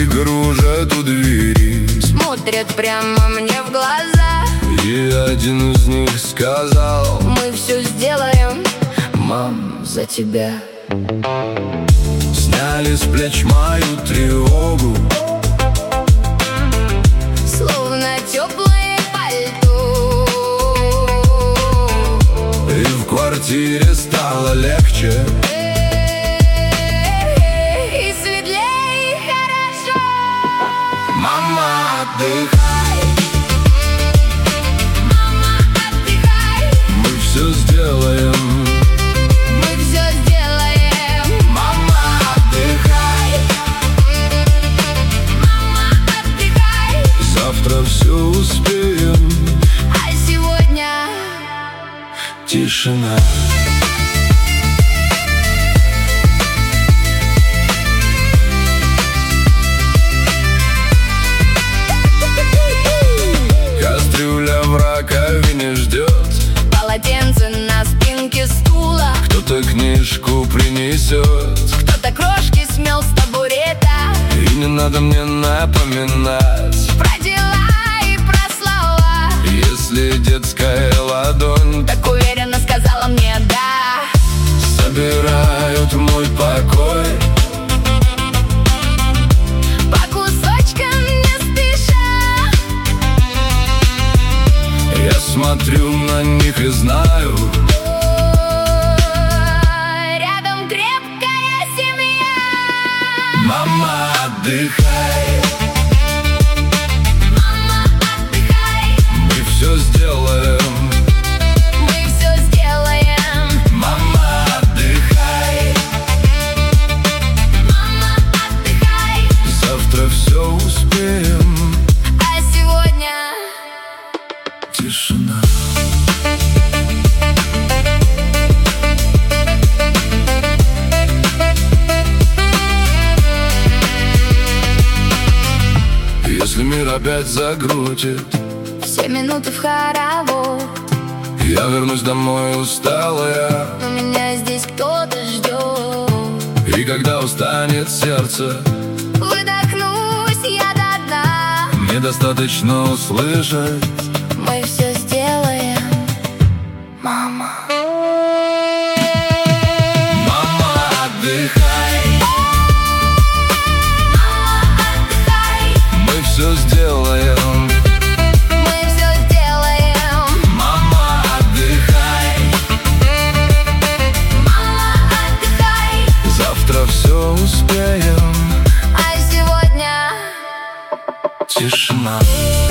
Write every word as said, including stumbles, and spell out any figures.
кружат у двери, смотрят прямо мне в глаза. И один из них сказал: мы все сделаем, мам, за тебя. Сняли с плеч мою тревогу, словно теплое пальто. И в квартире стало легче, и светлее, и хорошо. Мама, отдыхай, Мама, отдыхай, мы все сделаем. мы все сделаем. Мама, отдыхай, Мама, отдыхай, завтра все успеем. а сегодня Тишина. Кастрюля в раковине ждет, полотенце на спинке стула. кто-то книжку принесет, Кто-то крошки смел с табурета. и не надо мне напоминать, Про дела и про слова. если детская ладонь Так уверенно сказала мне да. собирают мой покой. По кусочкам не спеша. Я смотрю на них и знаю: рядом крепкая семья. мама, отдыхай, Мама, отдыхай, мы все сделаем. мы все сделаем. Мама, отдыхай, Мама, отдыхай, завтра все успеем. а сегодня Тишина. Если мир опять загрузит, все минуты в хоровод. я вернусь домой усталая, Но меня здесь кто-то ждет. и когда устанет сердце, Выдохнусь я до дна. мне достаточно услышать: Мы все сделаем, мама. мама, отдыхай, Мама, отдыхай, мы все сделаем. мы все сделаем. Мама, отдыхай, Мама, отдыхай, завтра все успеем. а сегодня Тишина.